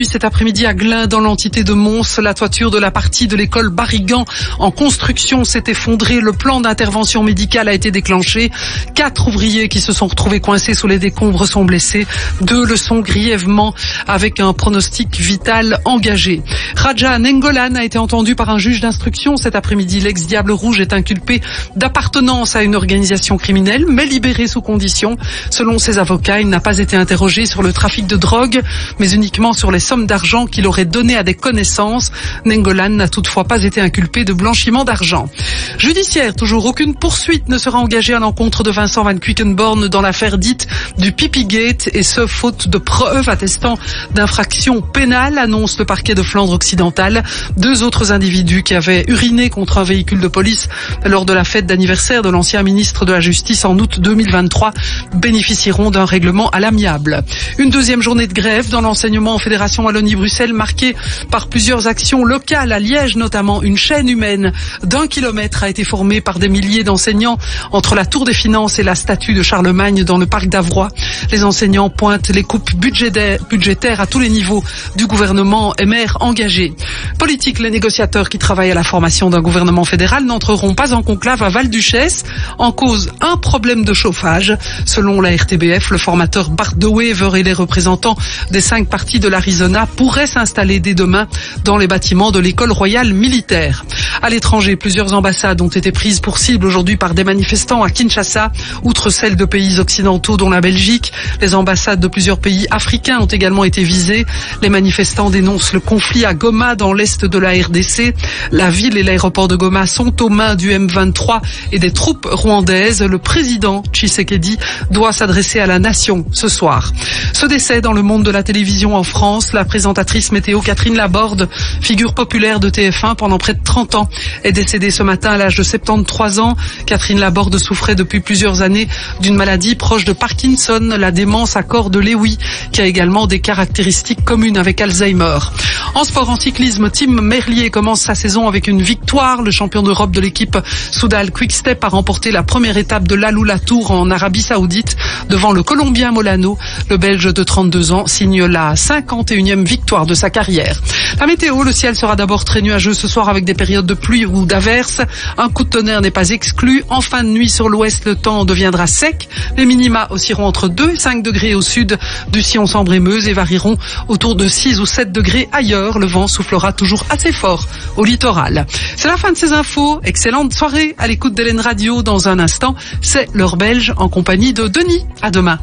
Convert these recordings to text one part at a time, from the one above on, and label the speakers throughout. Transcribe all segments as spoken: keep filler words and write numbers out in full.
Speaker 1: Cet après-midi à Glun, dans l'entité de Mons, la toiture de la partie de l'école Barrigan en construction s'est effondrée. Le plan d'intervention médicale a été déclenché. Quatre ouvriers qui se sont retrouvés coincés sous les décombres sont blessés. Deux le sont grièvement, avec un pronostic vital engagé. Raja Nengolan a été entendu par un juge d'instruction cet après-midi. L'ex-Diable Rouge est inculpé d'appartenance à une organisation criminelle, mais libéré sous condition. Selon ses avocats, il n'a pas été interrogé sur le trafic de drogue, mais uniquement sur les sommes d'argent qu'il aurait donné à des connaissances. Nengolan n'a toutefois pas été inculpé de blanchiment d'argent. Judiciaire, toujours aucune poursuite ne sera engagée à l'encontre de Vincent Van Quickenborne dans l'affaire dite du Pipigate, et ce, faute de preuves attestant d'infractions pénales, annonce le parquet de Flandre occidentale. Deux autres individus qui avaient uriné contre un véhicule de police lors de la fête d'anniversaire de l'ancien ministre de la Justice en août deux mille vingt-trois bénéficieront d'un règlement à l'amiable. Une deuxième journée de grève dans l'enseignement en Fédération Wallonie-Bruxelles, marquée par plusieurs actions locales. À Liège notamment, une chaîne humaine d'un kilomètre a été formée par des milliers d'enseignants entre la Tour des Finances et la statue de Charlemagne dans le parc d'Avroy. Les enseignants pointent les coupes budgétaires à tous les niveaux du gouvernement et maire engagé. Politique, les négociateurs qui travaillent à la formation d'un gouvernement fédéral n'entreront pas en conclave à Val-Duchesse. En cause, un problème de chauffage. Selon la R T B F, le formateur Bart De Wever et les représentants des cinq partis de l'Arizona pourraient s'installer dès demain dans les bâtiments de l'école royale militaire. À l'étranger, plusieurs ambassades ont été prises pour cible aujourd'hui par des manifestants à Kinshasa, outre celles de pays occidentaux dont la Belgique. Les ambassades de plusieurs pays africains ont également été visées. Les manifestants dénoncent le conflit à Goma dans l'est de la R D C. La ville et l'aéroport de Goma sont aux mains du M vingt-trois et des troupes rwandaises. Le président Tshisekedi doit s'adresser à la nation ce soir. Ce décès dans le monde de la télévision en France, la présentatrice météo Catherine Laborde, figure populaire de T F un pendant près de trente ans, est décédée ce matin à l'âge de soixante-treize ans. Catherine Laborde souffrait depuis plusieurs années d'une maladie proche de Parkinson, la démence à corps de Lewy, qui a également des caractéristiques communes avec Alzheimer. En sport, en cyclisme, Tim Merlier commence sa saison avec une victoire. Le champion d'Europe de l'équipe Soudal Quick-Step a remporté la première étape de l'Aloula Tour en Arabie Saoudite devant le Colombien Molano. Le Belge de trente-deux ans signe la cinquante et unième victoire de sa carrière. La météo, le ciel sera d'abord très nuageux ce soir avec des périodes de pluie ou d'averses. Un coup de tonnerre n'est pas exclu. En fin de nuit sur l'ouest, le temps deviendra sec. Les minima oscilleront entre deux et cinq degrés au sud du sillon Sambre-et-Meuse et varieront autour de six ou sept degrés ailleurs. Le vent soufflera toujours assez fort au littoral. C'est la fin de ces infos. Excellente soirée à l'écoute d'Hélène Radio. Dans un instant, c'est l'heure belge en compagnie de Denis. À demain.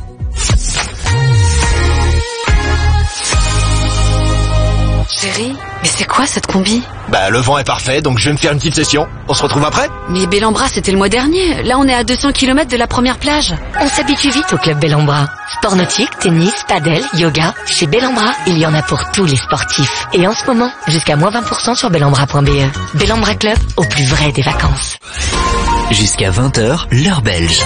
Speaker 2: Chérie, mais c'est quoi cette combi?
Speaker 3: Bah le vent est parfait, donc je vais me faire une petite session. On se retrouve après?
Speaker 2: Mais Bellambra c'était le mois dernier. Là on est à deux cents kilomètres de la première plage.
Speaker 4: On s'habitue vite au club Bellambra. Sport nautique, tennis, paddle, yoga. Chez Bellambra, il y en a pour tous les sportifs. Et en ce moment, jusqu'à moins vingt pour cent sur bellambra point b e. Bellambra Club, au plus vrai des vacances.
Speaker 5: Jusqu'à vingt heures, l'heure belge.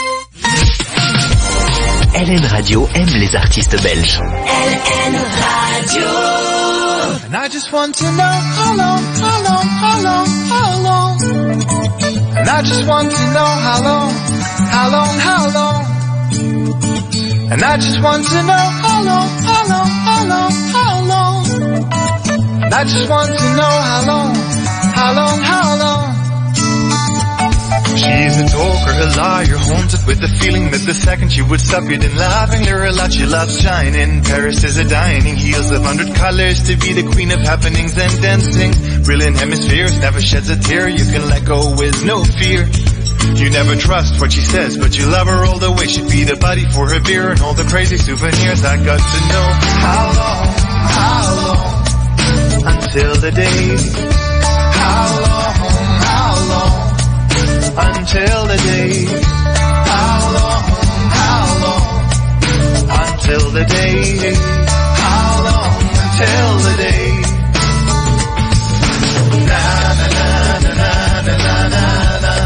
Speaker 5: L N Radio aime les artistes belges.
Speaker 6: L N Radio. And I just want to know how long, how long, how long, how long. And I just want to know how long, how long, how long. And I just want to know how long, how long, how long, how long. And I just want to know how long, how long, how long. She's a talker, a liar, haunted with the feeling that the second she would stop you, then laughing her a lot. She loves shining. Paris is a dining, heels of hundred colors to be the queen of happenings and dancing. Brilliant hemispheres, never sheds a tear. You can let go with no fear. You never trust what she says, but you love her all the way. She'd be the buddy for her beer and all the crazy souvenirs. I got to know how long, how long, until the day. How long, how long, until the day. How long, how long, until the day. How long, until the day. Na na na na na na na na na.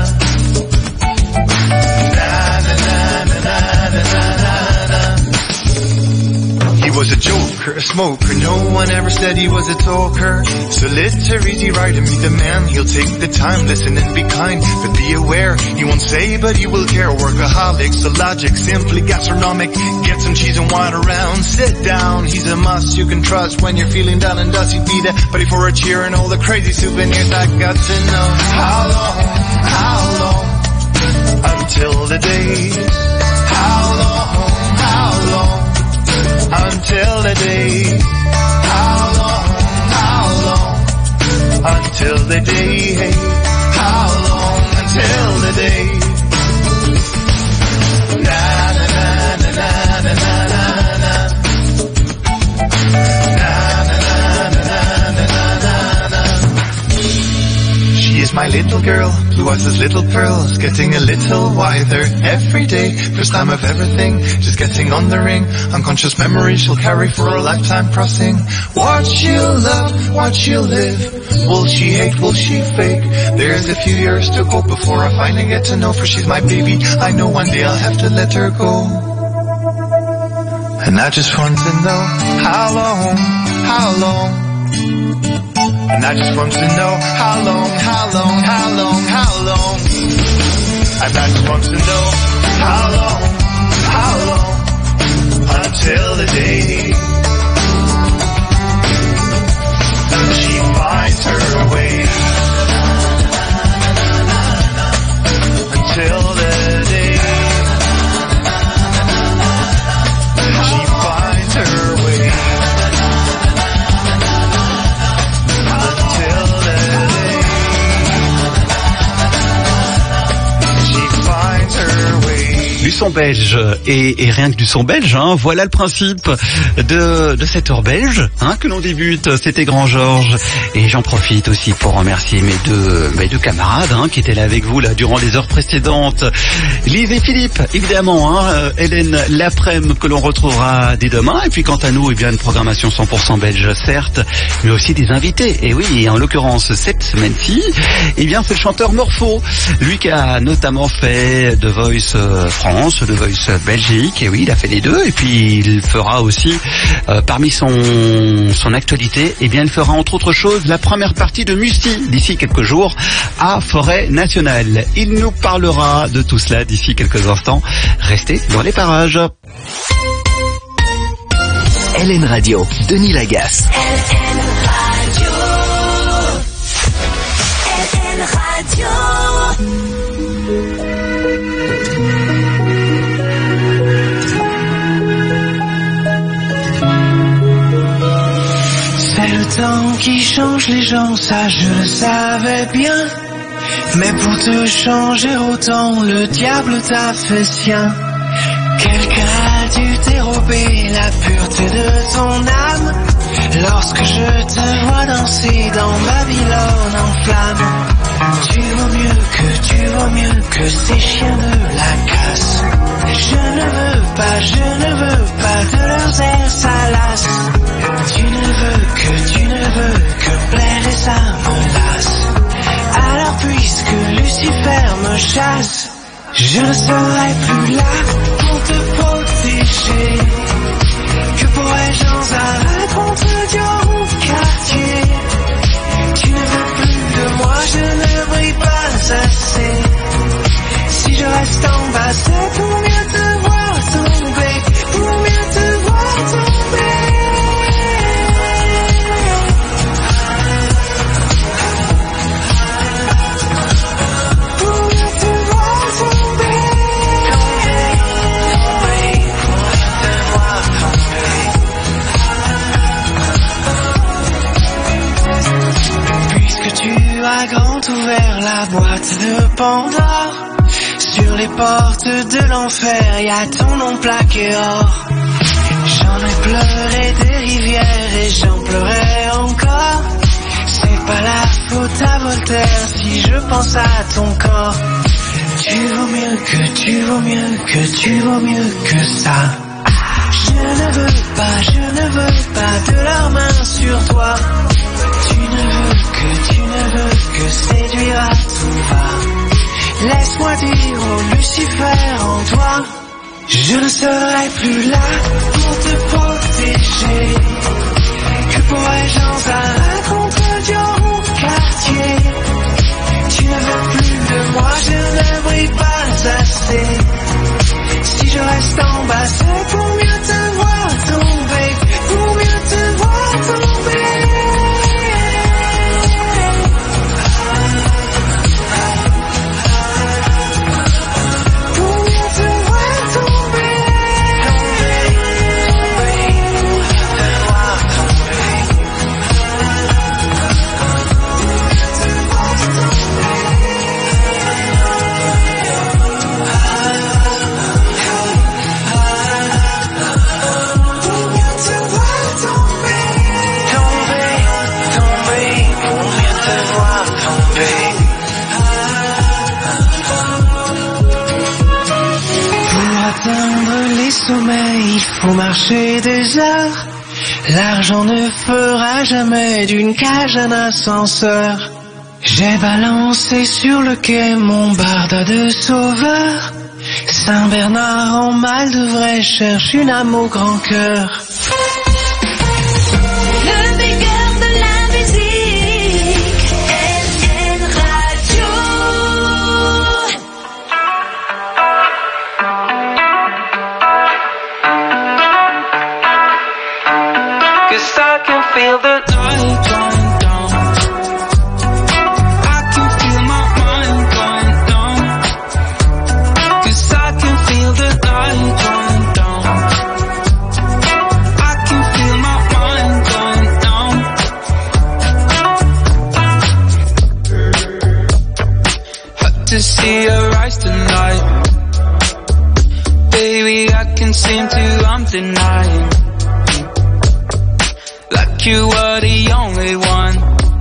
Speaker 6: Na na na na na na na na. He was a joker, smoker. No one ever said he was a talker. So litter, easy right and meet the man. He'll take the time, listen and be kind. But be aware, he won't say but he will care. Workaholic, so logic, simply gastronomic. Get some cheese and wine around, sit down. He's a must you can trust when you're feeling down and dusty. Be there, buddy for a cheer and all the crazy souvenirs. I got to know how long, how long until the day. How long, how long until the day. How long, how long until the day. Hey, how long until the day. Na na na na na na na na. Na na na na na na na. She is my little girl, blue eyes as little pearls, getting a little wider every day. First time of everything, just getting on the ring. Unconscious memories she'll carry for a lifetime crossing. What she'll love, what she'll live. Will she hate, will she fake? There's a few years to go before I finally get to know. For she's my baby, I know one day I'll have to let her go. And I just want to know how long, how long. And I just want to know how long, how long, how long, how long. And I just want to know how long, how long until the day she finds her way. Until the day she finds her way.
Speaker 7: Du son belge et, et rien que du son belge, hein, voilà le principe de, de cette heure belge hein, que l'on débute. C'était Grand Georges et j'en profite aussi pour remercier mes deux, mes deux camarades hein, qui étaient là avec vous là durant les heures précédentes. Lise et Philippe, évidemment, hein, Hélène l'après-midi que l'on retrouvera dès demain. Et puis quant à nous, eh bien une programmation cent pour cent belge certes, mais aussi des invités. Et oui, en l'occurrence cette semaine-ci, eh bien c'est le chanteur Morpho, lui qui a notamment fait The Voice France, The Voice Belgique, et oui, il a fait les deux, et puis il fera aussi, euh, parmi son son actualité, eh bien il fera entre autres choses la première partie de Musti d'ici quelques jours à Forêt Nationale. Il nous parlera de tout cela d'ici quelques instants. Restez dans les parages.
Speaker 5: L N Radio, Denis Lagasse.
Speaker 8: L N Radio. L N Radio.
Speaker 9: Temps qui change les gens, ça je le savais bien. Mais pour te changer autant, le diable t'a fait sien. Quelqu'un a dû dérober la pureté de ton âme. Lorsque je te vois danser dans Babylone en flammes. Tu vaux mieux que, tu vaux mieux que ces chiens de la casse. Je ne veux pas, je ne veux pas de leurs airs salaces. Tu ne veux que, tu ne veux que plaire et ça me lasse. Alors puisque Lucifer me chasse, je ne serai plus là pour te protéger. Que pourrais-je dans un raconte Dieu au quartier? Tu ne veux plus de moi, je ne brille pas assez. Si je reste en bas, c'est pour mieux te voir tomber, pour mieux te voir tomber. Grand ouvert la boîte de Pandore. Sur les portes de l'enfer, y a ton nom plaqué or. J'en ai pleuré des rivières et j'en pleurais encore. C'est pas la faute à Voltaire si je pense à ton corps. Tu vaux mieux que, tu vaux mieux que, tu vaux mieux que ça. Je ne veux pas, je ne veux pas de leurs mains sur toi. Tu ne veux que, tu ne veux que séduire à tout va. Laisse-moi dire au Lucifer en toi, je ne serai plus là pour te protéger. protéger. Que pourrais-je en un contre-dieu au quartier? Tu ne veux plus de moi, je ne brille pas assez. Si je reste en bas, c'est pour mieux te voir tomber, pour mieux te voir tomber. Sommeil, il faut marcher des heures. L'argent ne fera jamais d'une cage un ascenseur. J'ai balancé sur le quai mon barda de sauveur. Saint-Bernard en mal de vrai cherche une âme au grand cœur.
Speaker 8: Le meilleur de la musique, L N Radio.
Speaker 9: Cause I can feel the night going down. I can feel my mind going down. Cause I can feel the night going down. I can feel my mind going down. Had to see her eyes tonight. Baby, I can seem to, I'm denying. Like you were the only one.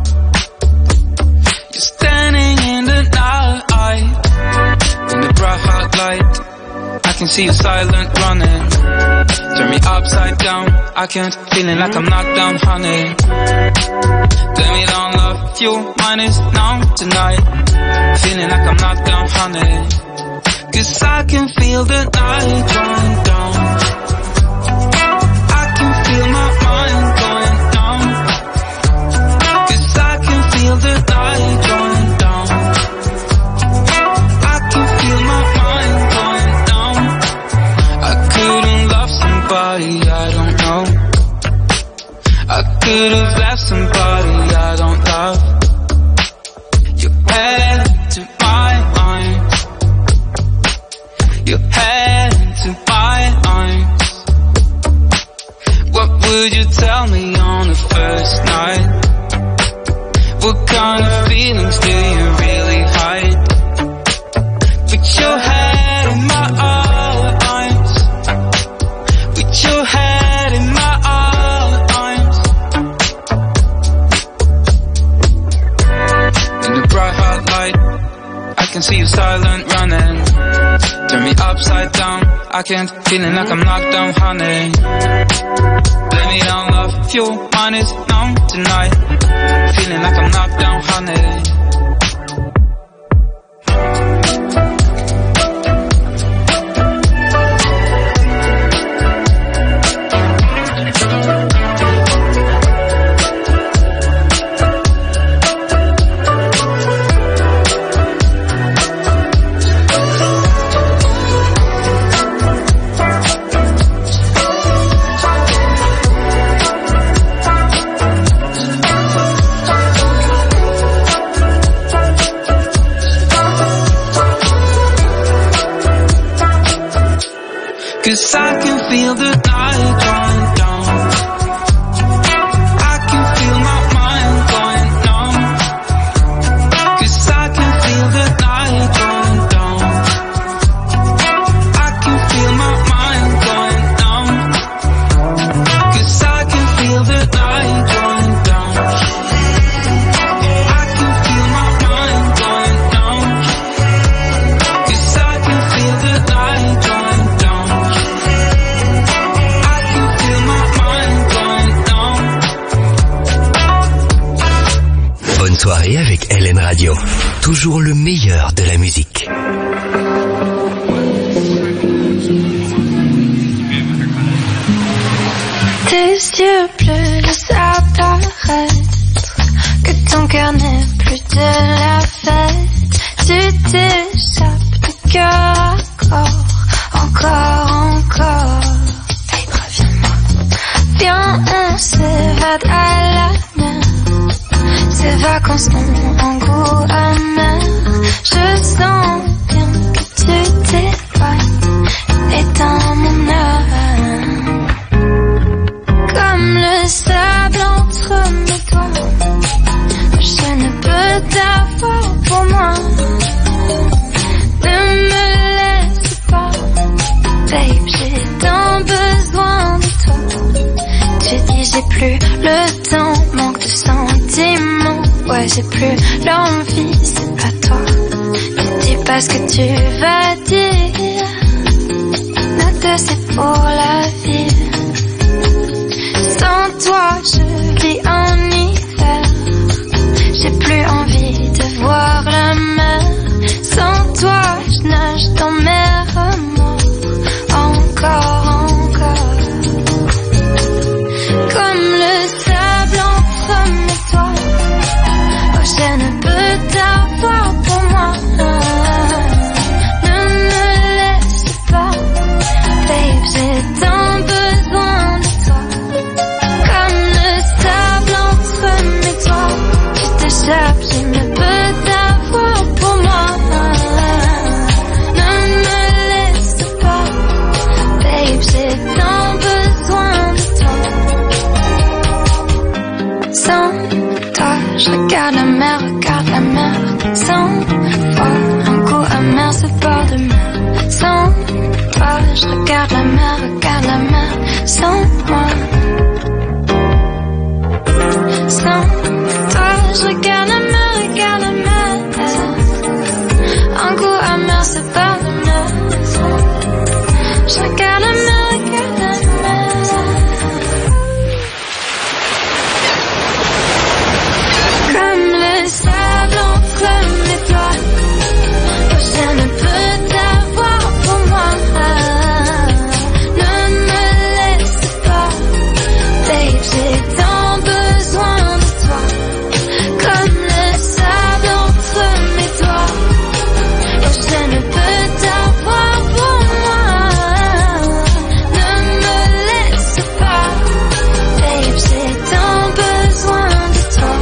Speaker 9: You're standing in the night, in the bright hot light. I can see you silent running. Turn me upside down. I can't, feeling like I'm knocked down, honey. Let me down, love. You, mine is now, tonight. Feeling like I'm knocked down, honey. Cause I can feel the night going down. I can feel my mind going down. Cause I can feel the night going down. I can feel my mind going down. I couldn't love somebody I don't know. I could have left somebody I don't love. You head to my arms. You head into my arms. What would you tell me on the first night? What kind of feelings do you really hide? Put your head in my arms. Put your head in my arms. In the bright hot light, I can see you silent running. Turn me upside down. I can't, feeling like I'm knocked down, honey. Lay me down, love. Your mind is numb tonight. Feeling like I'm knocked down, honey. Cause I can feel the night going down. I can feel my mind going down. Cause I can feel the night going down. I can feel my mind going down. Cause I can feel the night going down. I can feel my mind going down. Cause I can feel the night going down.
Speaker 5: Bonne soirée avec L N Radio. Toujours le meilleur de la musique.
Speaker 10: T
Speaker 8: tes yeux bleus laissent apparaître que ton cœur n'est plus de la fête. Tu t'échappes de cœur à corps, encore, encore. Babe, reviens-moi. Viens, on s'évade à la mer. Ces vacances ont un goût amer. Je sens bien que tu t'éloignes et dans mon âme. Comme le sable entre mes doigts, je ne peux t'avoir pour moi. Ne me laisse pas, babe, j'ai tant besoin de toi. Tu dis j'ai plus le temps, manque de sentiments. Ouais, j'ai plus l'envie, c'est pas toi. Ne dis pas ce que tu vas dire, note c'est pour la vie. Sans toi, je vis en hiver. J'ai plus envie de voir la mer. Sans toi, je nage dans mes remords. Encore, encore. Comme le sable entre mes doigts. Oh, je ne peux t'avoir pour moi. Ne me laisse pas, babe, j'ai tant besoin de toi. Comme le sable entre mes doigts. Tu t'échappes, je ne peux t'avoir pour moi. Ne me laisse pas, babe, j'ai tant besoin de toi. Sans toi, je regarde la mer, regarde la mer. Sans toi, un goût amer se bord de mer. Sans toi, je regarde la mer, regarde la mer. Sans moi, sans toi, je regarde la mer, regarde la mer. Un goût amer se bord de mer. Je regarde la mer, regarde la mer. Comme le sable entre mes doigts. Oh, je ne peux t'avoir pour moi. Ne me laisse pas, babe, j'ai tant besoin de toi. Comme le sable entre mes doigts. Oh, je ne peux t'avoir pour moi. Ne me laisse pas, babe, j'ai tant besoin de toi.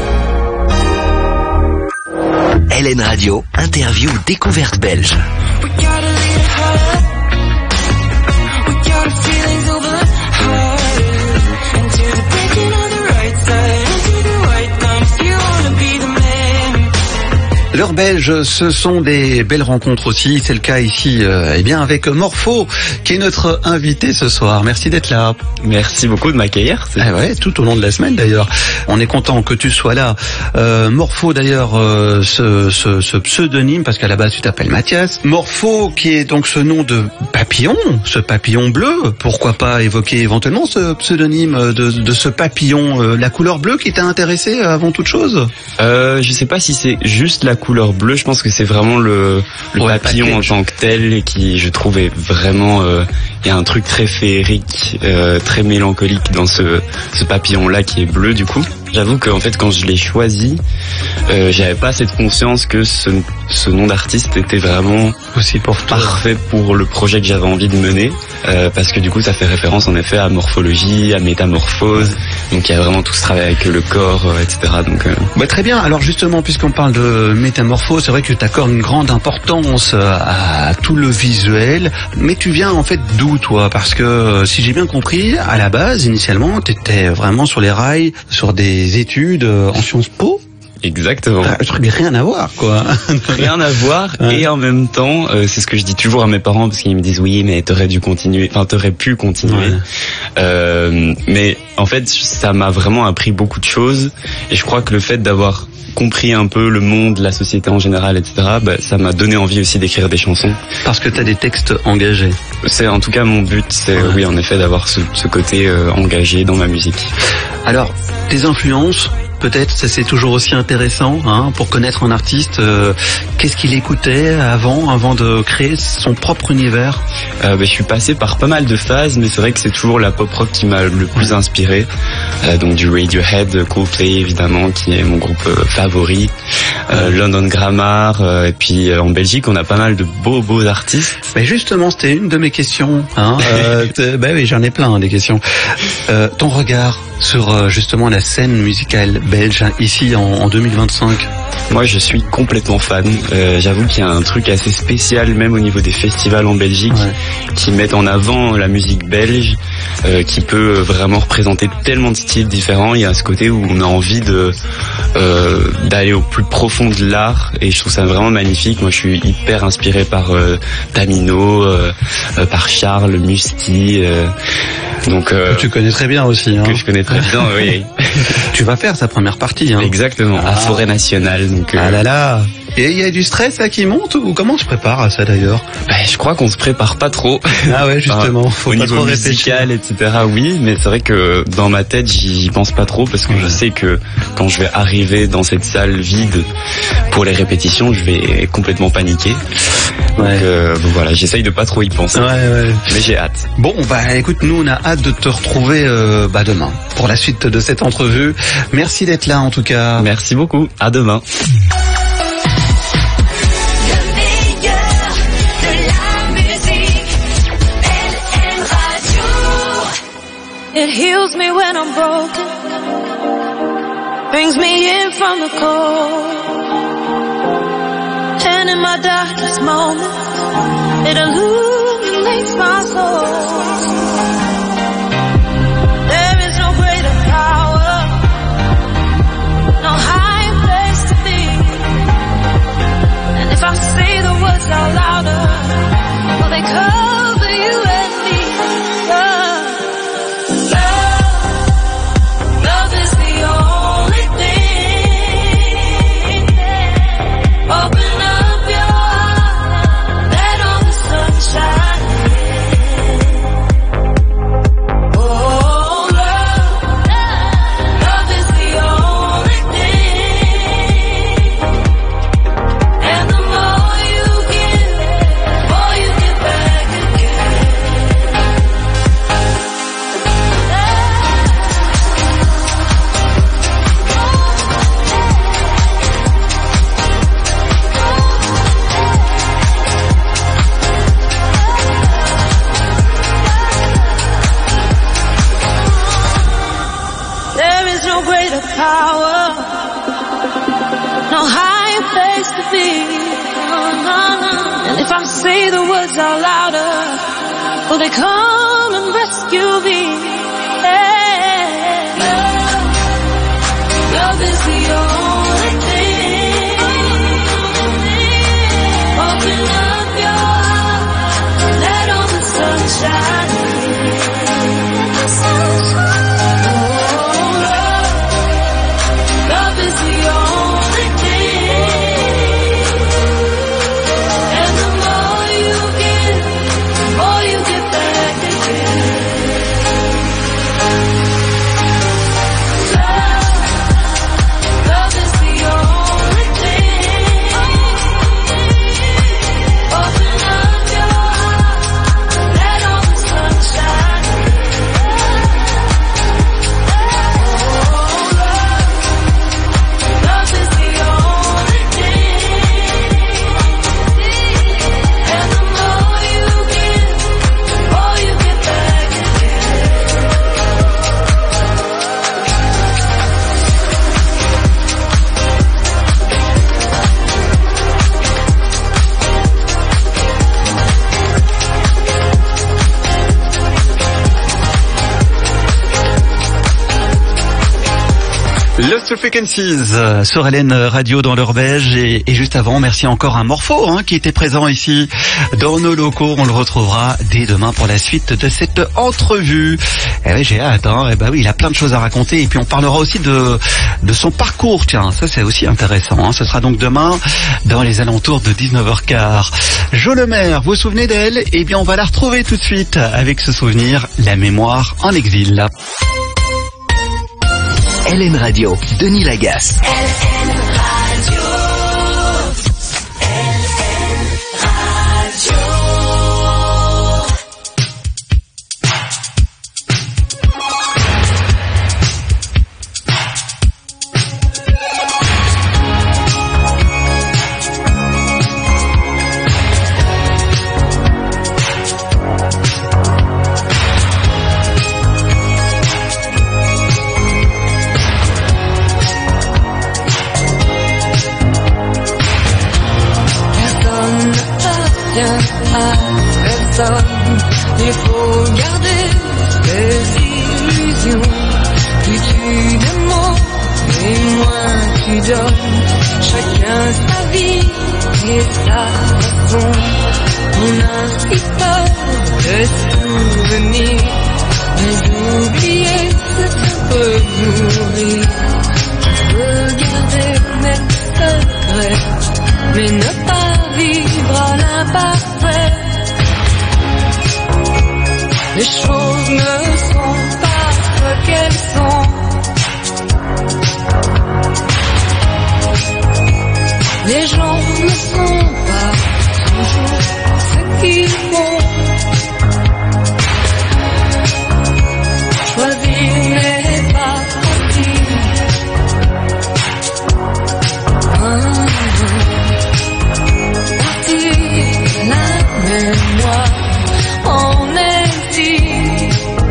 Speaker 5: L N Radio, interview découverte belge.
Speaker 9: We gotta lead it higher. We got feelings over higher. Into the breaking of the right side. Into the right time. If you wanna be the man.
Speaker 7: L'heure belge, ce sont des belles rencontres aussi. C'est le cas ici, euh, eh bien avec Morpho, qui est notre invité ce soir. Merci d'être là.
Speaker 10: Merci beaucoup de m'accueillir.
Speaker 7: Ah ouais, tout au long de la semaine d'ailleurs. On est content que tu sois là. Euh, Morpho d'ailleurs, euh, ce, ce, ce pseudonyme, parce qu'à la base tu t'appelles Mathias. Morpho, qui est donc ce nom de papillon, ce papillon bleu. Pourquoi pas évoquer éventuellement ce pseudonyme de, de ce papillon, euh, la couleur bleue qui t'a intéressé avant toute chose?
Speaker 10: Euh, je sais pas si c'est juste la couleur bleue. Je pense que c'est vraiment le, le
Speaker 7: Ouais,
Speaker 10: papillon en
Speaker 7: package.
Speaker 10: tant que tel et qui, je trouve, est vraiment. euh, Il y a un truc très féerique, euh, très mélancolique dans ce, ce papillon-là qui est bleu du coup. J'avoue qu'en fait quand je l'ai choisi, euh, j'avais pas cette conscience que ce, ce nom d'artiste était vraiment
Speaker 7: Aussi pour toi.
Speaker 10: parfait pour le projet que j'avais envie de mener, euh, parce que du coup ça fait référence en effet à morphologie, à métamorphose, donc il y a vraiment tout ce travail avec le corps, euh, et cetera. Donc, euh...
Speaker 7: Bah, très bien. Alors justement, puisqu'on parle de métamorphose, c'est vrai que tu accordes une grande importance à, à tout le visuel. Mais tu viens en fait d'où toi? Parce que euh, si j'ai bien compris, à la base, initialement, tu étais vraiment sur les rails, sur des études euh, en Sciences Po.
Speaker 10: Exactement.
Speaker 7: Un truc rien à voir, quoi.
Speaker 10: Rien à voir,
Speaker 7: Ouais.
Speaker 10: et en même temps, euh, c'est ce que je dis toujours à mes parents parce qu'ils me disent oui, mais t'aurais dû continuer, enfin t'aurais pu continuer.
Speaker 7: Ouais.
Speaker 10: Euh, mais en fait, ça m'a vraiment appris beaucoup de choses, et je crois que le fait d'avoir compris un peu le monde, la société en général, et cetera, bah, ça m'a donné envie aussi d'écrire des chansons.
Speaker 7: Parce que tu as des textes engagés.
Speaker 10: C'est en tout cas mon but, c'est
Speaker 7: Ouais.
Speaker 10: oui en effet d'avoir ce, ce côté euh, engagé dans ma musique.
Speaker 7: Alors, tes influences, peut-être, ça c'est toujours aussi intéressant, hein, pour connaître un artiste. Euh, qu'est-ce qu'il écoutait avant, avant de créer son propre univers?
Speaker 10: euh, bah, Je suis passé par pas mal de phases, mais c'est vrai que c'est toujours la pop rock qui m'a le plus inspiré. Euh, donc du Radiohead, Coldplay évidemment, qui est mon groupe euh, favori. Euh, London Grammar, euh, et puis euh, en Belgique on a pas mal de beaux beaux artistes.
Speaker 7: Mais justement, c'était une de mes questions. Hein. euh, bah oui, j'en ai plein, hein, des questions. Euh, ton regard sur euh, justement la scène musicale belge hein, ici en, en deux mille vingt-cinq.
Speaker 10: Moi je suis complètement fan. Euh, j'avoue qu'il y a un truc assez spécial même au niveau des festivals en Belgique, ouais, qui mettent en avant la musique belge, euh, qui peut vraiment représenter tellement de styles différents. Il y a ce côté où on a envie de euh, d'aller au plus profond de l'art, et je trouve ça vraiment magnifique. Moi je suis hyper inspiré par euh, Tamino, euh, euh, par Charles, Musti, euh, donc euh,
Speaker 7: que tu connais très bien aussi. Hein.
Speaker 10: Que je connais très bien, oui.
Speaker 7: Tu vas faire sa première partie. Hein.
Speaker 10: Exactement, ah. à Forêt Nationale. Donc, euh...
Speaker 7: Ah là là. Et il y a du stress là qui monte, ou comment on se prépare à ça d'ailleurs?
Speaker 10: Bah, je crois qu'on se prépare pas trop.
Speaker 7: Ah ouais, justement.
Speaker 10: Faut au pas niveau trop musical, et cetera. Oui, mais c'est vrai que dans ma tête, j'y pense pas trop, parce que ouais, je sais que quand je vais arriver dans cette salle vide pour les répétitions, je vais complètement paniquer. Donc ouais, euh, voilà, j'essaye de pas trop y penser.
Speaker 7: Ouais, ouais.
Speaker 10: Mais j'ai hâte.
Speaker 7: Bon, bah écoute, nous on a hâte de te retrouver euh, bah demain pour la suite de cette entrevue. Merci d'être là en tout cas.
Speaker 10: Merci beaucoup. À demain.
Speaker 8: It heals me when I'm broken, brings me in from the cold, and in my darkest moments, it illuminates my soul. There is no greater power, no higher place to be, and if I say the words out louder, well they cover you and me. Love. Say the words out louder, will they come and rescue me? Yeah. Love, love is the only thing. Open up your heart, let all the sunshine in. Oh, love, love is the only thing. And the more you give, the more you get back again. Love, love is the only thing. Open up your heart, let all the sunshine in. Oh, love, love is the only thing. And the more you give, the more you get back again.
Speaker 7: Lost Frequencies euh, sur Hélène Radio dans l'heure belge, et, et juste avant, merci encore à Morpho hein, qui était présent ici dans nos locaux. On le retrouvera dès demain pour la suite de cette entrevue. Eh oui, j'ai hâte. Hein. Eh ben oui, il a plein de choses à raconter, et puis on parlera aussi de de son parcours. Tiens, ça c'est aussi intéressant. Hein. Ce sera donc demain dans les alentours de dix-neuf heures quinze. Jo Lemaire, vous vous souvenez d'elle? Eh bien, on va la retrouver tout de suite avec ce souvenir, la mémoire en exil.
Speaker 5: L N Radio, Denis Lagasse.
Speaker 8: Il faut garder ses illusions. Plus tu demandes et moins tu donnes. Chacun sa vie et sa façon. On a si peur de souvenirs, mais oublier c'est peut mourir. Je veux garder mes secrets, mais ne pas vivre à l'imparfait. Les choses ne sont pas ce qu'elles sont. Les gens ne sont pas toujours ce qu'ils font. Choisir n'est pas facile. Un partir la mémoire en exil.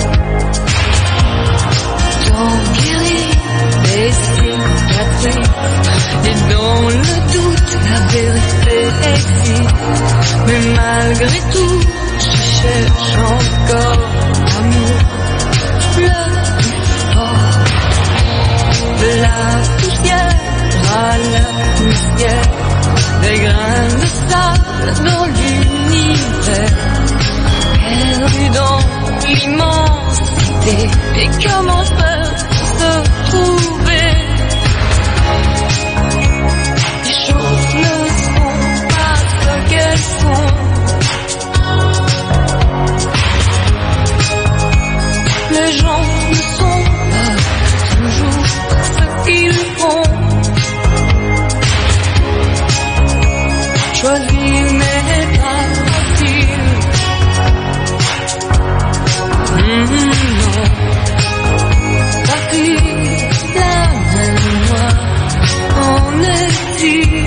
Speaker 8: Tant guérir les cicatrices. Et dans le doute la vérité existe. Mais malgré tout je cherche encore l'amour le plus fort. De la poussière à la poussière, des grains de sable dans l'univers, perdu dans l'immensité. Et comment faire se trouver? Les choses ne sont pas ce qu'elles sont. Les gens ne sont pas toujours ce qu'ils font. Choisir n'est pas facile. Mmh, non. Partir la mémoire en exil.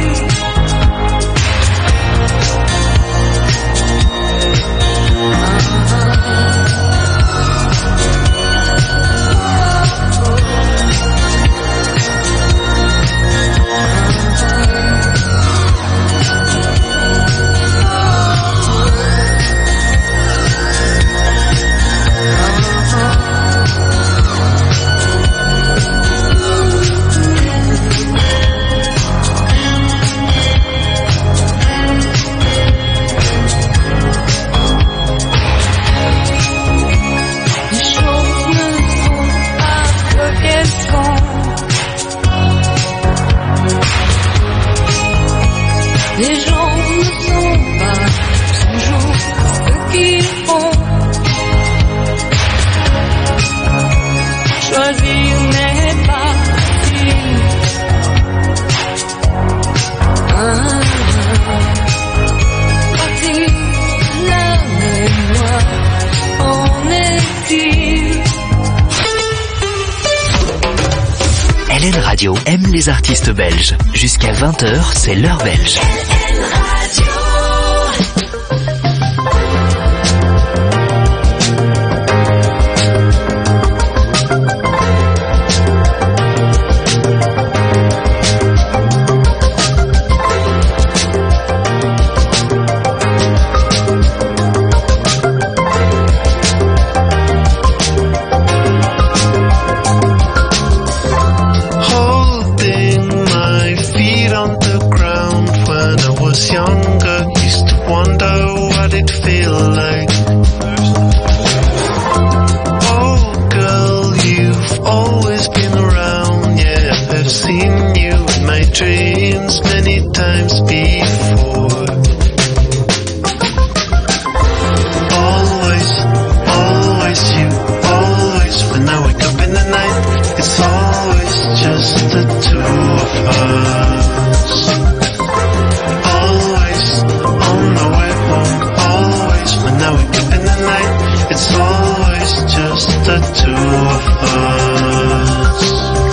Speaker 8: Les gens ne sont pas toujours ce qu'ils font. Choisir n'est pas facile. Ah, partir la mémoire en exil.
Speaker 5: L N Radio aime les artistes belges. Jusqu'à vingt heures, c'est l'heure belge.
Speaker 9: Holding my feet on the ground when I was younger. the two of us. Always on the way home, always when I wake up in the night, it's always just the two of us.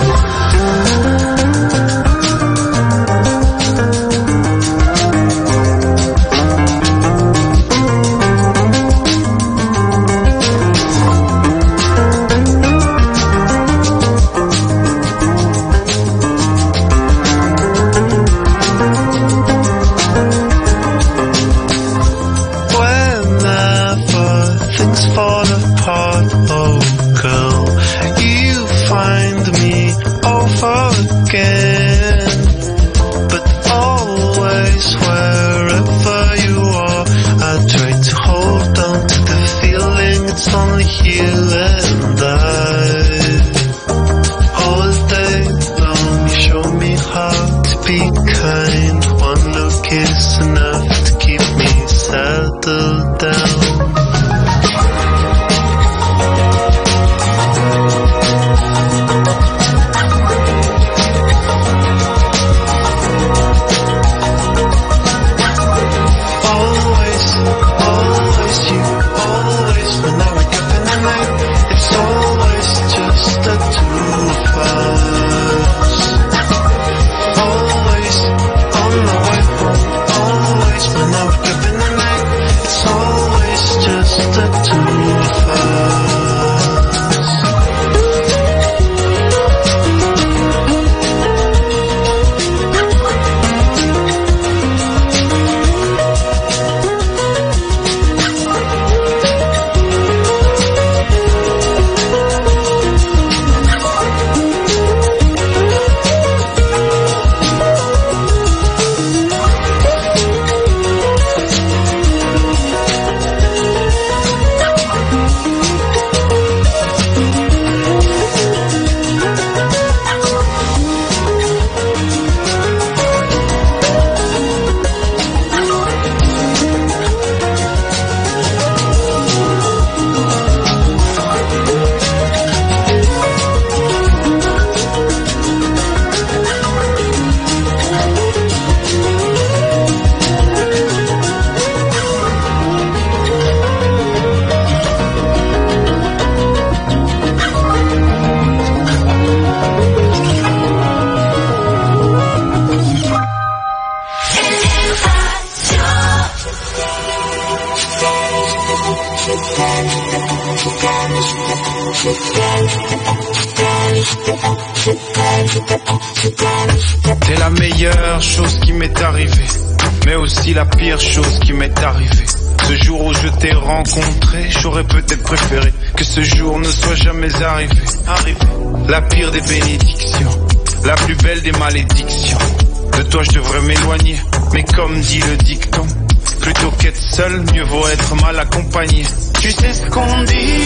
Speaker 11: T'es la meilleure chose qui m'est arrivée, mais aussi la pire chose qui m'est arrivée. Ce jour où je t'ai rencontré, j'aurais peut-être préféré que ce jour ne soit jamais arrivé. Arrivé. La pire des bénédictions, la plus belle des malédictions. De toi je devrais m'éloigner, mais comme dit le dicton, plutôt qu'être seul, mieux vaut être mal accompagné. Tu sais ce qu'on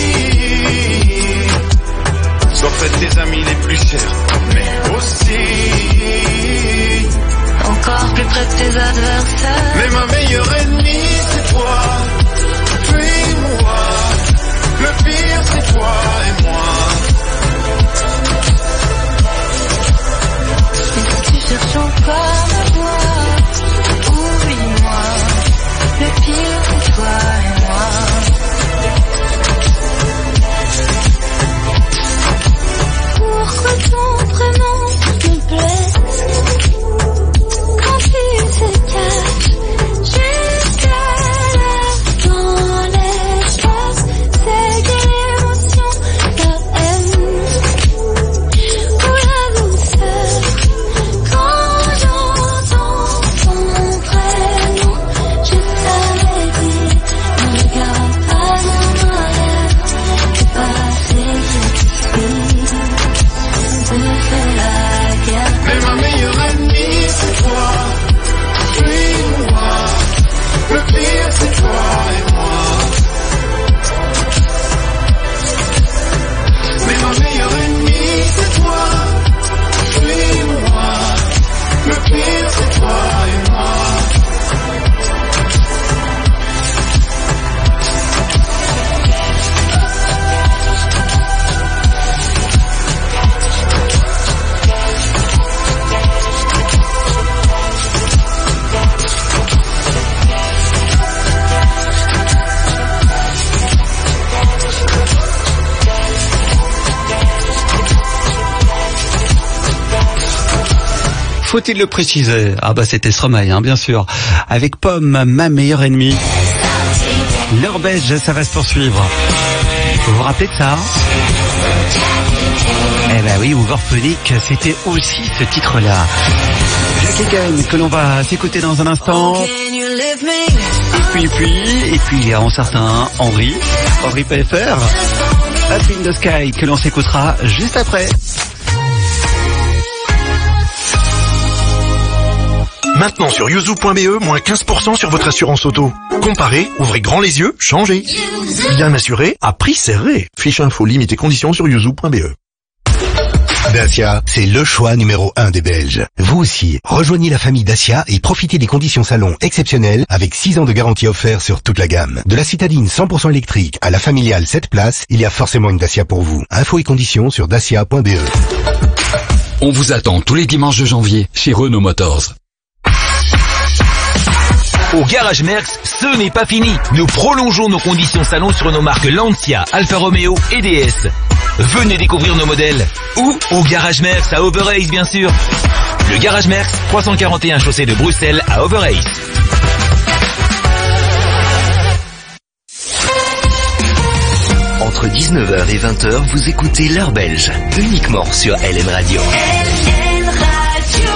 Speaker 11: dit, sois près de tes amis les plus chers, mais aussi
Speaker 8: encore plus près de tes adversaires.
Speaker 11: Mais ma meilleure ennemie c'est toi, puis moi. Le pire c'est toi et moi.
Speaker 8: Si tu cherches encore à voir, oublie-moi. Le pire c'est toi et moi. Pourquoi ton prénom ne
Speaker 7: Faut-il le préciser? Ah bah c'était Stromae, hein, bien sûr. Avec Pomme, ma meilleure ennemie. L'heure belge, ça va se poursuivre. Vous vous rappelez de ça? Eh ben oui, Overphonic, c'était aussi ce titre-là. Jackie Kane, que l'on va s'écouter dans un instant. Et puis, puis, et puis il y a en certain Henri, Henri P F R, Up in the Sky, que l'on s'écoutera juste après.
Speaker 12: Maintenant sur yuzu point b e, moins quinze pour cent sur votre assurance auto. Comparez, ouvrez grand les yeux, changez. Bien assuré, à prix serré. Fiche info, limite et conditions sur yuzu point b e.
Speaker 13: Dacia, c'est le choix numéro un des Belges. Vous aussi, rejoignez la famille Dacia et profitez des conditions salon exceptionnelles avec six ans de garantie offerte sur toute la gamme. De la citadine cent pour cent électrique à la familiale sept places, il y a forcément une Dacia pour vous. Infos et conditions sur dacia point b e.
Speaker 14: On vous attend tous les dimanches de janvier chez Renault Motors.
Speaker 15: Au Garage Merckx, ce n'est pas fini. Nous prolongeons nos conditions salon sur nos marques Lancia, Alfa Romeo et D S. Venez découvrir nos modèles. Ou au Garage Merckx à Overace, bien sûr. Le Garage Merckx, trois cent quarante et un chaussée de Bruxelles à Overace.
Speaker 5: Entre dix-neuf heures et vingt heures, vous écoutez l'heure belge, uniquement sur L N Radio.
Speaker 8: L N Radio.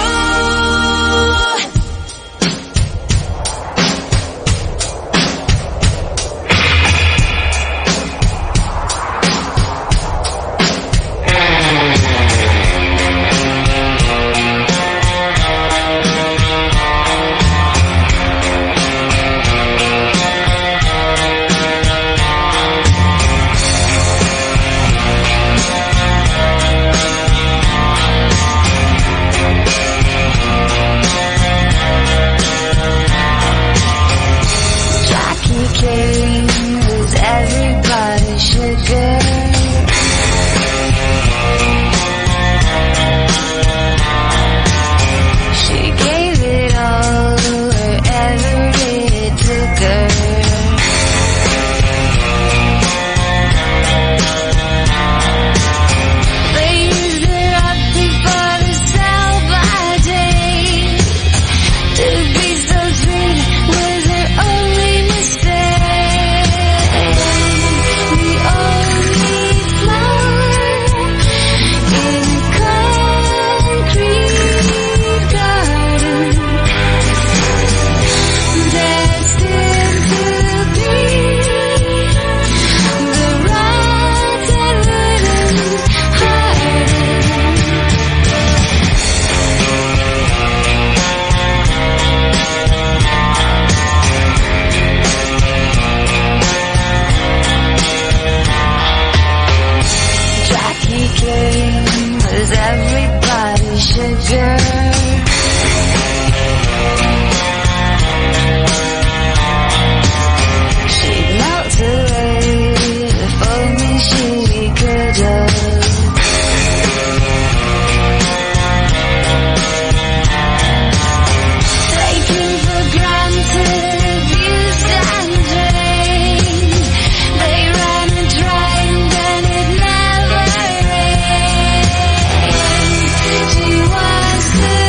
Speaker 8: She wants to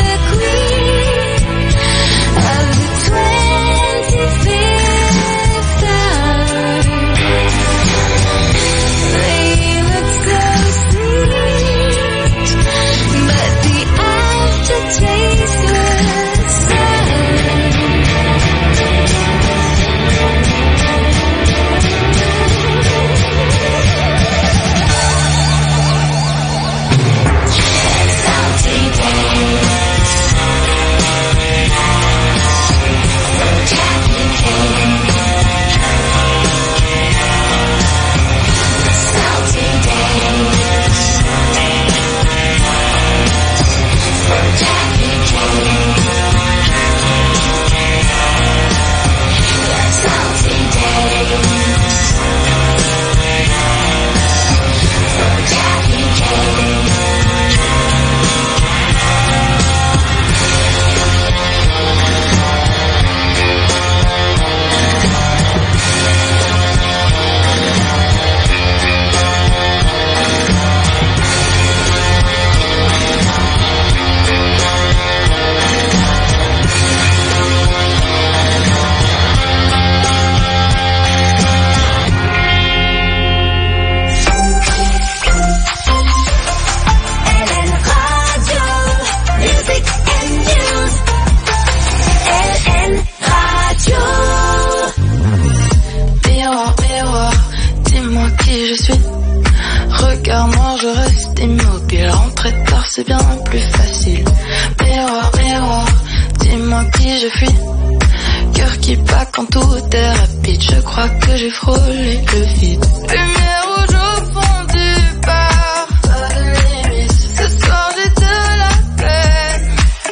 Speaker 8: facile. Miroir, miroir, dis-moi qui je suis. Cœur qui bat quand tout est rapide. Je crois que j'ai frôlé le vide. Lumière rouge au fond du bar. Pas de limite. Ce soir j'ai de la peine.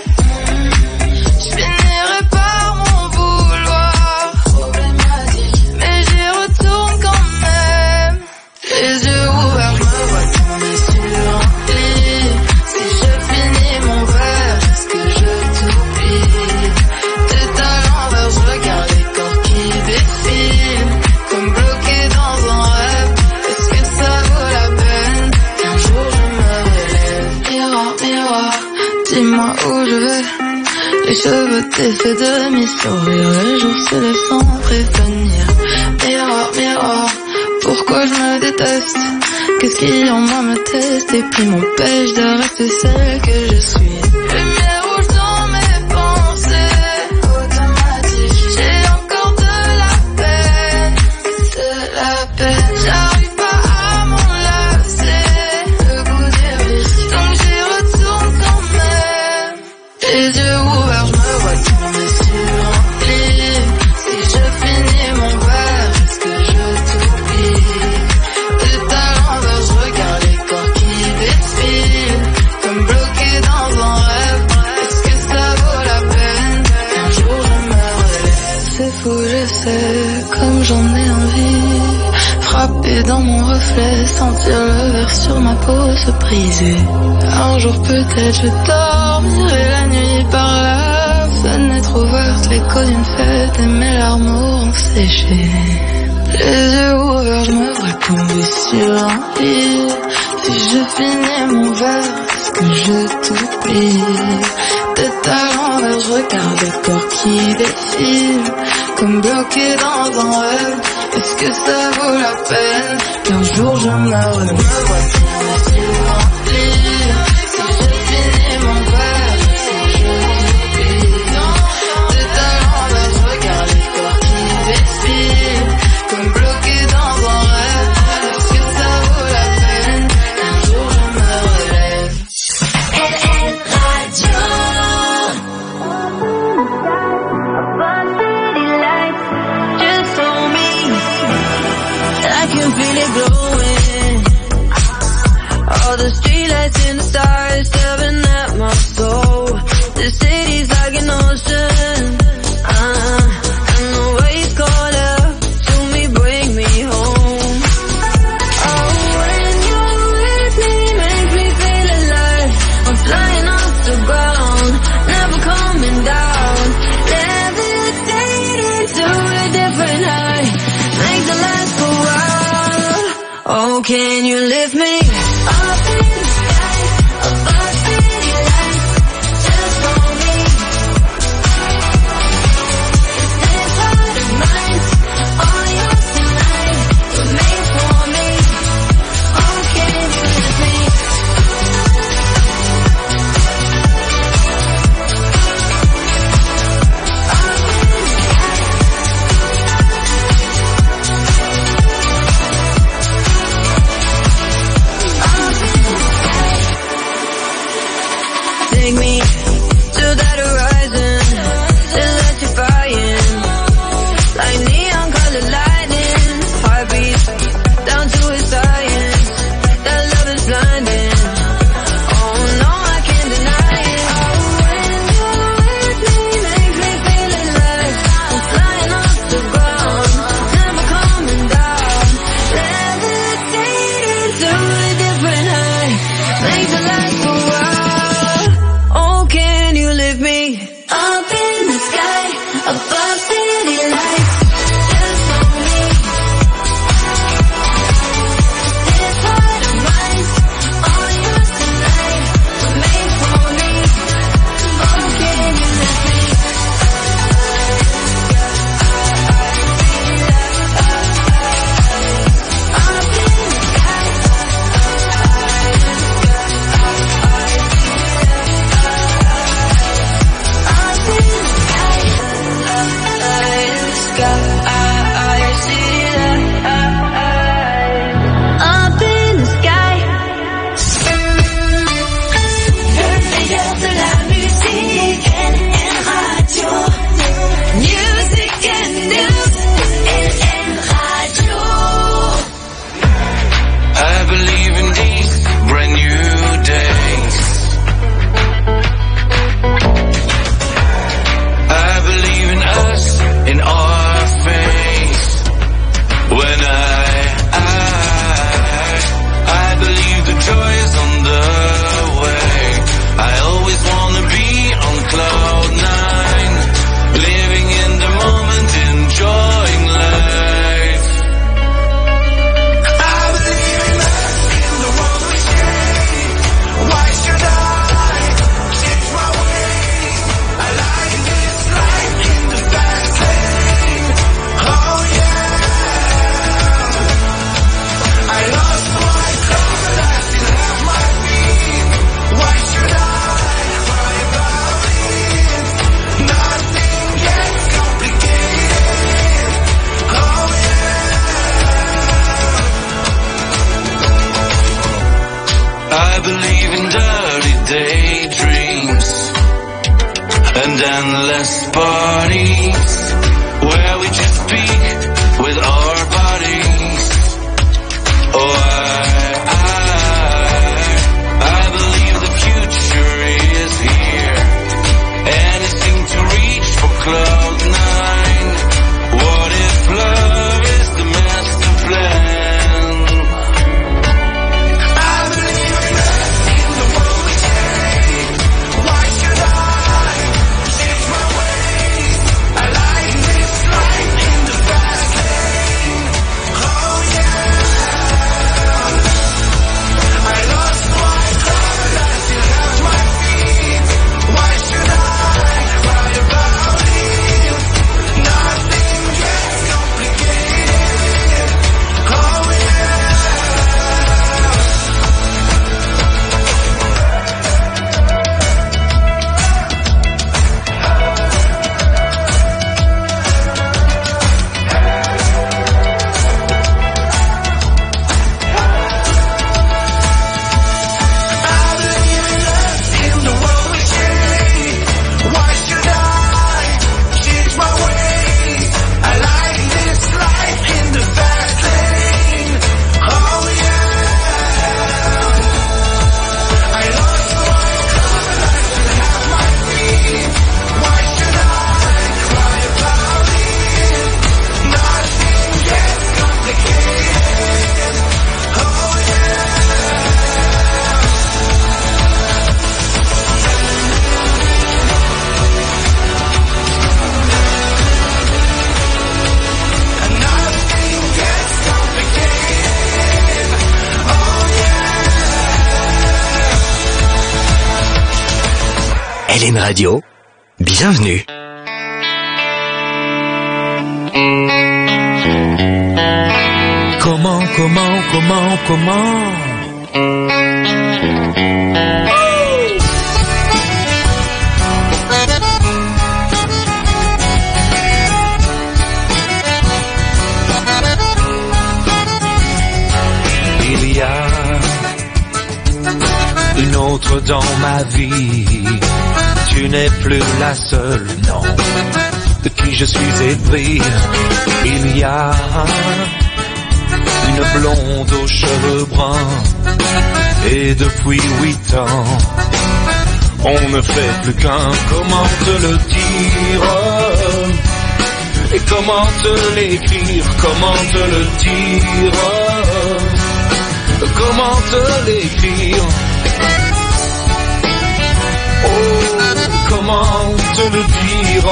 Speaker 8: Je finirai par m'en vouloir. Problématique. Mais j'y retourne quand même. Les yeux ouverts, je me vois tomber sur un lit. Si je finis mon verre, est-ce que je t'oublie? Tête à l'envers, je regarde les corps qui défilent. Comme bloqué dans un rêve. Est-ce que ça vaut la peine qu'un jour je me relève? Miroir, miroir, dis-moi où je vais. Les cheveux défaits de mes sourires. Le jour se lève sans prévenir. Miroir, miroir, pourquoi je me déteste? Qu'est-ce qui en moi me teste et puis m'empêche de rester celle que je suis? Lumière rouge dans mes pensées, automatique. J'ai encore de la peine, de la peine. J'arrive pas à m'enlacer, le goût des risques. Donc j'y retourne quand même. Les yeux ouverts, je me vois tomber sur un lit. Si je finis mon verre, est-ce que je t'oublie? Tête à l'envers, je regarde les corps qui défilent. Comme bloqué dans un rêve. Est-ce que ça vaut la peine qu'un jour je me relève? C'est fou, je sais, comme j'en ai envie. Frapper dans mon reflet, sentir le verre sur ma peau se briser. Un jour peut-être je dormirai la nuit par la fenêtre ouverte. L'écho d'une fête et mes larmes auront séché. Les yeux ouverts, je me vois tomber sur un lit. Si je finis mon verre, est-ce que je t'oublie? Tête à l'envers, je regarde le corps qui défile. Comme bloqué dans un rêve. Est-ce que ça vaut la peine qu'un jour je me relève? Je me vois tomber sur un lit. Si je finis mon verre, est-ce que je t'oublie? Tête à l'envers, je regarde les corps qui défilent. Comme bloqué dans un rêve. Est-ce que ça vaut la peine qu'un jour je me relève? L L Radio. I can feel it glowing. All the streetlights and the stars staring at my soul. The city's like an ocean. Uh, and the waves call up to me, bring me home. Oh, when you're with me, makes me feel alive. I'm flying off the ground, never coming down. Levitating to a different height, make the lights go out. Oh, can you lift me up in the sky, above city lights, just for me? This heart of mine, all yours tonight, were made for me. Oh, can you lift me? Take me to that horizon, electrifying, like neon colored lightning. Heartbeats down to a science, that love is blinding. Oh no, I can't deny it. Oh, when you're with me, makes me feel alive. I'm flying off the ground, never coming down. Levitating to a different height, make the lights go out. Oh, can you lift me up in the sky, above city lights, just for me? This heart of mine, all yours tonight, were made for me. Oh, can you lift me? Up in the sky, Up in the sky. Perfect
Speaker 9: endless parties where we just speak with our bodies. Oh, I, I, I believe the future is here. Anything to reach for cloud nine. What if love is the master plan? I believe in us, in the world we take. Why should I change my ways? I like this life in the fast lane. Oh yeah. I lost my car, but I still have my feet. Why should I cry about it? Nothing gets complicated. Oh yeah. I believe in us, in the world we share. Why should I change my ways? I like this life in the fast lane. Oh yeah. I lost my car, but I still have my feet. Why should I cry about it? Nothing gets complicated. Oh yeah. And nothing gets complicated. Oh yeah.
Speaker 5: L N Radio, bienvenue.
Speaker 9: Comment, comment, comment, comment? Il y a une autre dans ma vie. Tu n'es plus la seule, non, de qui je suis épris. Il y a une blonde aux cheveux bruns, et depuis huit ans, on ne fait plus qu'un. Comment te le dire? Et comment te l'écrire? Comment te le dire? Comment te l'écrire? Oh, comment te le dire?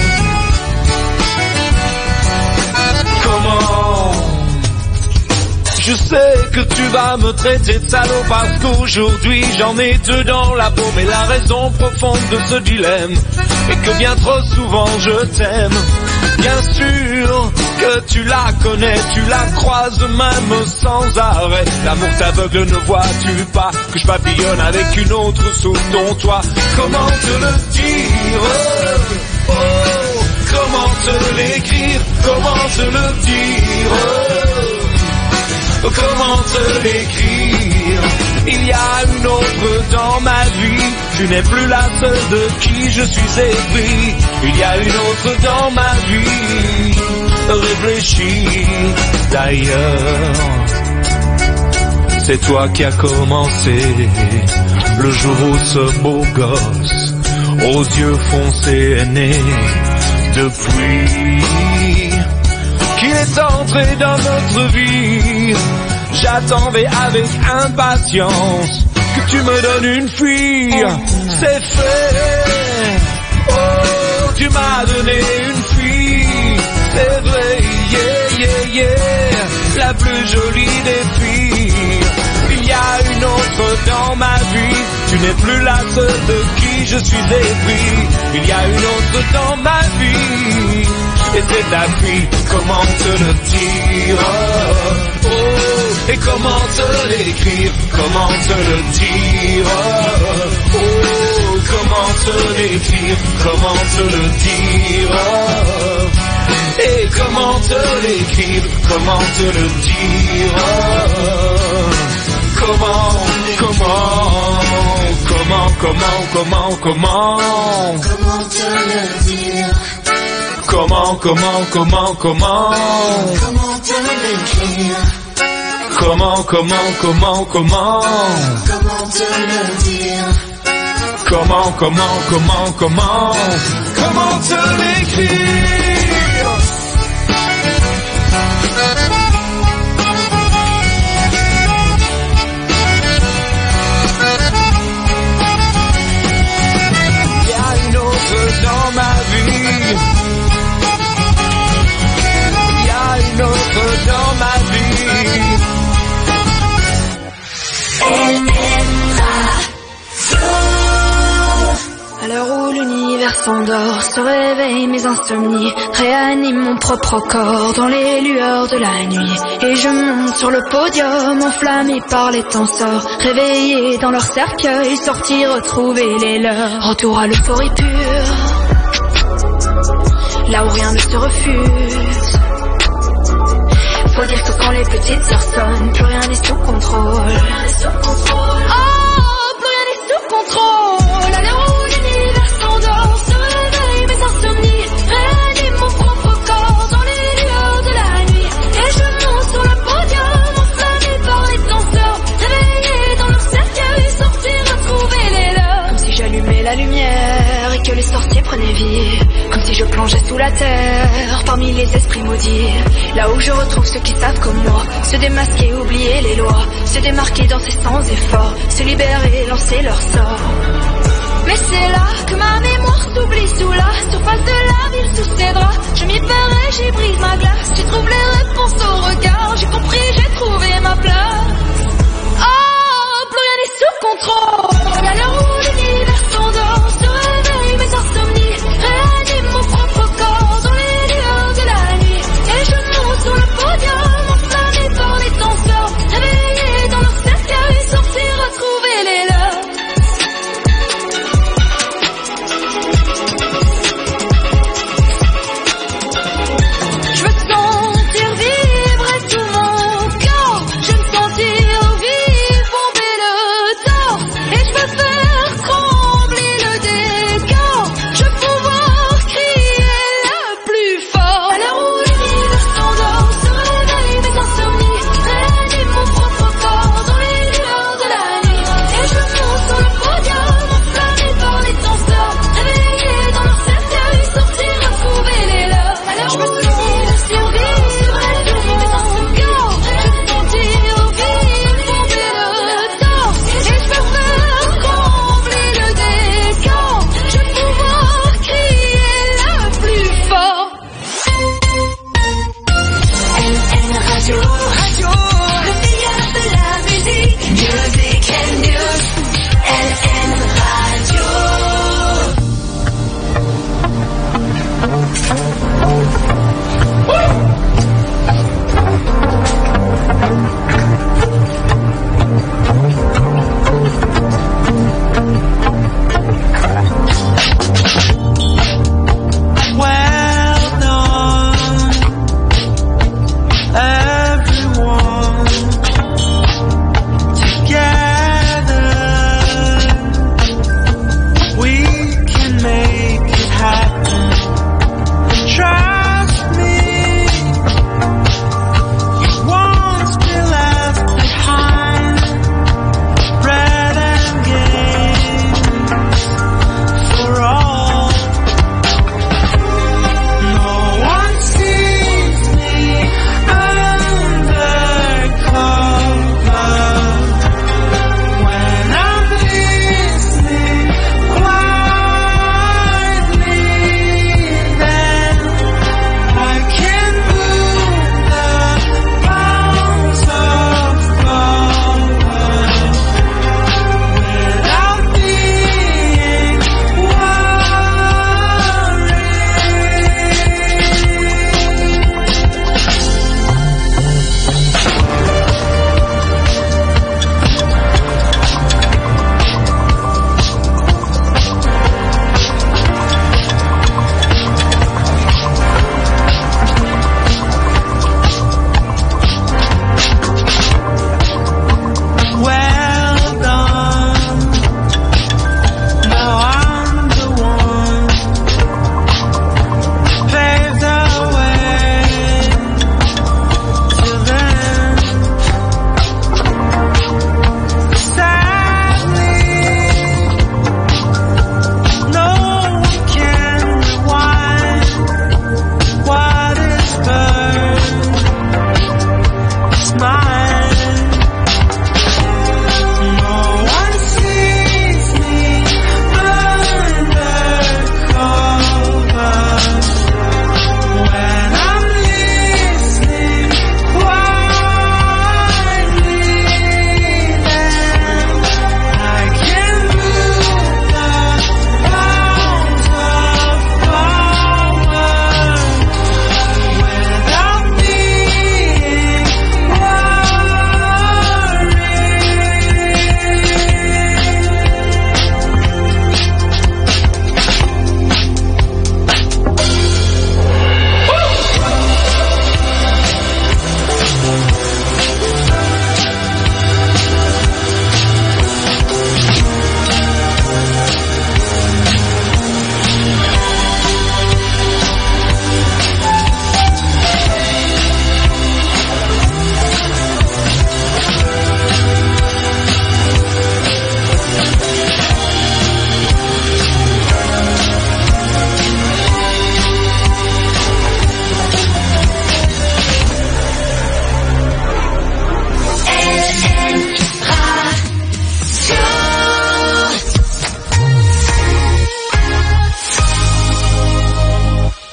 Speaker 9: Comment? Je sais que tu vas me traiter de salaud parce qu'aujourd'hui j'en ai deux dans la peau. Mais la raison profonde de ce dilemme est que bien trop souvent je t'aime. Bien sûr que tu la connais, tu la croises même sans arrêt. L'amour t'aveugle, ne vois-tu pas que je papillonne avec une autre sous ton toit? Comment te le dire? Oh, comment te l'écrire? Comment te le dire? Comment te l'écrire? Il y a une autre dans ma vie. Tu n'es plus la seule de qui je suis épris. Il y a une autre dans ma vie. Réfléchis d'ailleurs. C'est toi qui as commencé. Le jour où ce beau gosse aux yeux foncés est né. Depuis qu'il est entré dans notre vie, j'attendais avec impatience que tu me donnes une fille. C'est fait. Oh, tu m'as donné une fille. C'est vrai, yeah, yeah, yeah. La plus jolie des filles. Il y a une autre dans ma vie. Tu n'es plus la seule de qui je suis épris. Il y a une autre dans ma vie. Et c'est ta fille. Comment te le dire? Oh, et comment te l'écrire? Comment te le dire? Oh, comment te l'écrire? Comment te le dire? Et comment te l'écrire? Comment te le dire? Comment, comment, comment?
Speaker 11: Comment, comment, comment, comment
Speaker 9: Comment te le dire?
Speaker 11: Comment, comment, comment, comment
Speaker 9: Comment te l'écrire?
Speaker 11: Comment, comment, comment, comment
Speaker 9: Comment te le dire?
Speaker 11: Comment, comment, comment, comment Comment te l'écrire? Il y a une autre dans ma vie. Il y a une autre dans ma vie.
Speaker 8: À l'heure où l'univers s'endort, se réveillent mes insomnies, réanime mon propre corps dans les lueurs de la nuit. Et je monte sur le podium, enflammé par les tenseurs, réveillé dans leur cercueil, sorti retrouver les leurs. Retour à l'euphorie pure, là où rien ne se refuse. Faut dire que quand les petites heures sonnent, plus rien n'est sous contrôle. Oh, plus rien n'est sous contrôle. À l'heure où l'univers s'endort, se réveillent mes insomnies, réanime mon propre corps dans les lueurs de la nuit. Et je monte sur le podium, enflammé par les danseurs, réveillé dans leur cercueil, sorti retrouver les leurs. Comme si j'allumais la lumière et que les sorciers prenaient vie. Comme si je plongeais sous la terre, parmi les esprits maudits. Là où je retrouve ceux qui savent comme moi, se démasquer, oublier les lois, se démarquer, danser sans effort, se libérer, lancer leur sort. Mais c'est là que ma mémoire s'oublie sous la surface de la ville, sous ses draps. Je m'y perds et j'y brise ma glace, j'y trouve les réponses au regard. J'ai compris, j'ai trouvé ma place. Oh, plus rien n'est sous contrôle. À l'heure où l'univers s'endort, se réveillent mes insomnies, réanime mon propre corps dans les lueurs de la nuit. Et je monte sur le podium, enflammé par les danseurs, réveillé dans leur cercueil, sorti retrouver les leurs. Je veux sentir vibrer tout mon corps, je veux sentir vivre bomber le torse. Et je veux faire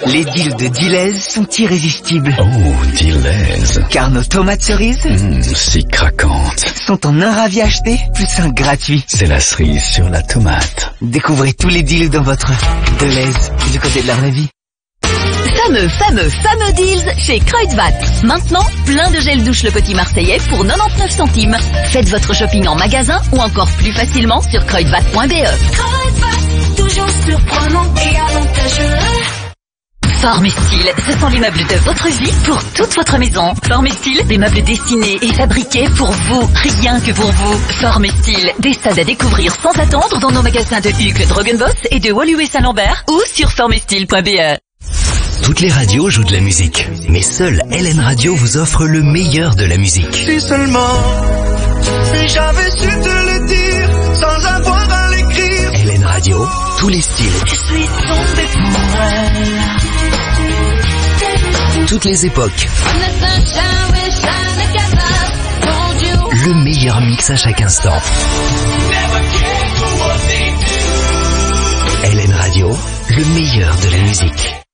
Speaker 16: Les deals de Deleuze sont irrésistibles.
Speaker 14: Oh, Deleuze.
Speaker 16: Car nos tomates cerises
Speaker 14: Mmh, si craquantes.
Speaker 16: sont en un ravi acheté, plus un gratuit.
Speaker 14: C'est la cerise sur la tomate.
Speaker 16: Découvrez tous les deals dans votre Deleuze, du côté de la vraie vie.
Speaker 17: Fameux, fameux, fameux deals chez Kruidvat. Maintenant, plein de gel douche Le Petit Marseillais pour quatre-vingt-dix-neuf centimes. Faites votre shopping en magasin ou encore plus facilement sur kruidvat point b e.
Speaker 8: Kruidvat, toujours surprenant et avantageux.
Speaker 17: Forme et Style, ce sont les meubles de votre vie pour toute votre maison. Forme et Style, des meubles dessinés et fabriqués pour vous, rien que pour vous. Forme et Style, des stades à découvrir sans attendre dans nos magasins de Hugues, Drogenbos et de Woluwe Saint-Lambert ou sur forme et style point b e.
Speaker 5: Toutes les radios jouent de la musique, mais seule L N Radio vous offre le meilleur de la musique.
Speaker 9: Si seulement, si j'avais su te le dire, sans avoir à l'écrire.
Speaker 5: L N Radio, tous les styles.
Speaker 9: Je suis tombé pour elle.
Speaker 5: Toutes les époques. Le meilleur mix à chaque instant. L N Radio, le meilleur de la musique.